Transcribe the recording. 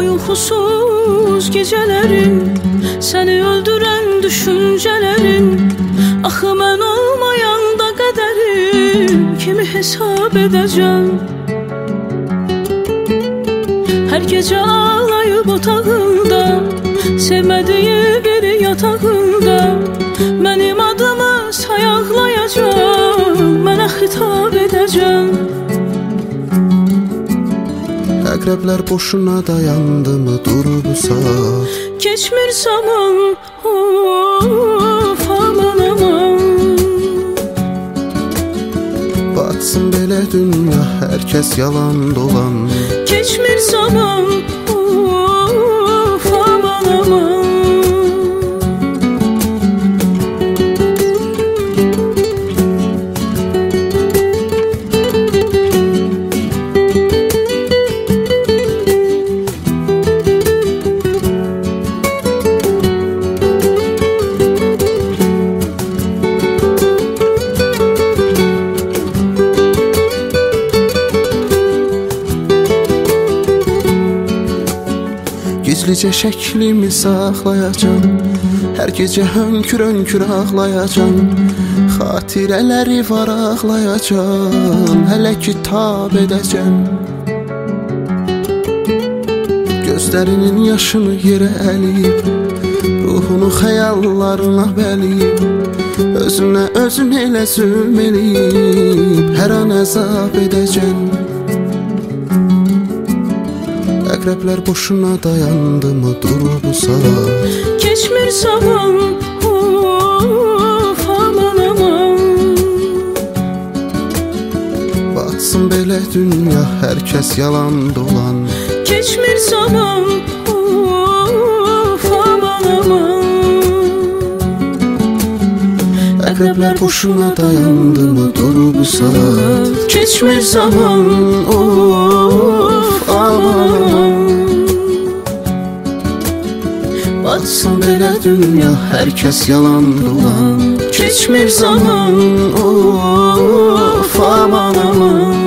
Uykusuz gecelerin, seni öldüren düşüncelerin. Axı mən olmayanda qədərim kimi hesab edeceğim? Her gece ağlayıp otağında, sevmediği biri yatağında, benim adımı sayaqlayacağım, mənə xitab edeceğim. Əqrəblər boşuna dayandı mı durub saat? Keçmir zaman, of aman aman. Batsın belə dünya, hər kəs yalan dolan. Keçmir zaman, of aman aman. Gizlicə şəklimi saxlayacam, hər gecə hönkür-hönkür ağlayacam. Xatirələri varaqlayacam, hələ kitab edəcəm. Gözlərinin yaşını yerə əliyib, ruhunu xəyallarına bəliyib, özünə özün elə zülm eləyib, hər an əzab edəcəm. Əqrəblər boşuna dayandı mı durub saat? Keçmir zaman, of aman aman. Batsın belə dünya, hər kəs yalan dolan. Keçmir zaman, of aman aman. Əqrəblər boşuna dayandı mı durub saat? Keçmir zaman, of aman aman. Batsın belə dünya, hər kəs yalan dolan. Keçmir zaman, of aman aman.